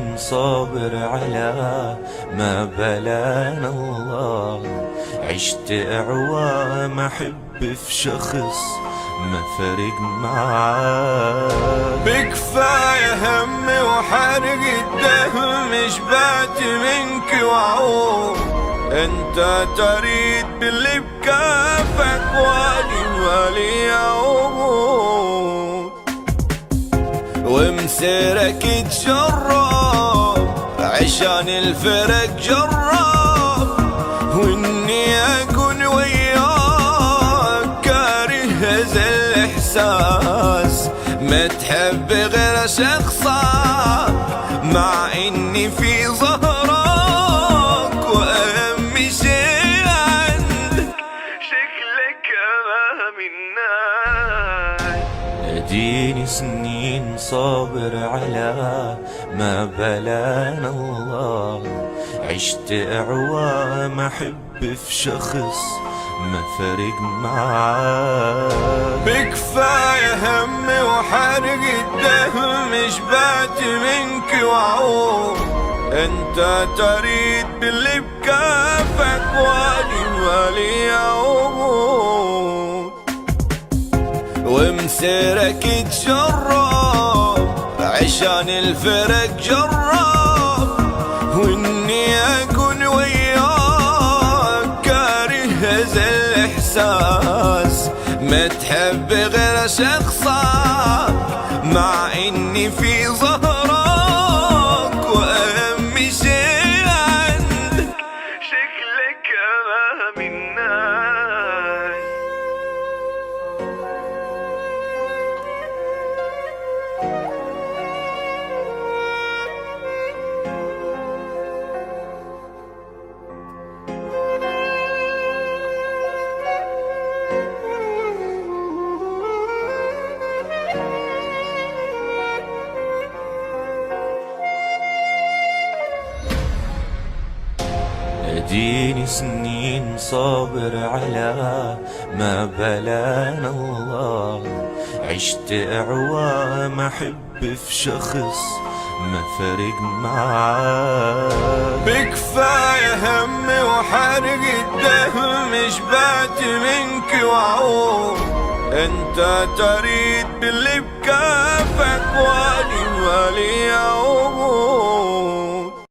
سنين صابر على ما بلانا الله، عشت أعوام أحب في شخص ما فرق معاه. بكفاية هم وحرق الدم، شبعت منك وعود، انت تريد باللي بكافك والي يعود، ومسيرك تجرب عشان الفرق جرب، واني اكون وياك كاره هذا الاحساس، ما تحب غير شخصك مع اني في ظهرك، واهم شي عندك شكلك امام الناس. اديني سنين صابر على ما بلانا الله، عشت اعوام احب في شخص ما فرق معاه. بكفاية هم وحرق الدم، شبعت منك وعود، انت تريد باللي بكافك والي يعود، ومسيرك تجرب عشان الفرق جرب، واني اكون وياك كاره هذا الاحساس، ما تحب غير شخصك مع اني في ظهرك، واهم شي عندك شكلك امام الناس. اديني سنين صابر على ما بلانا الله، عشت اعوام احب في شخص ما فرق معاه. بكفاية هم وحرق الدم، شبعت منك وعود، انت تريد باللي بكافك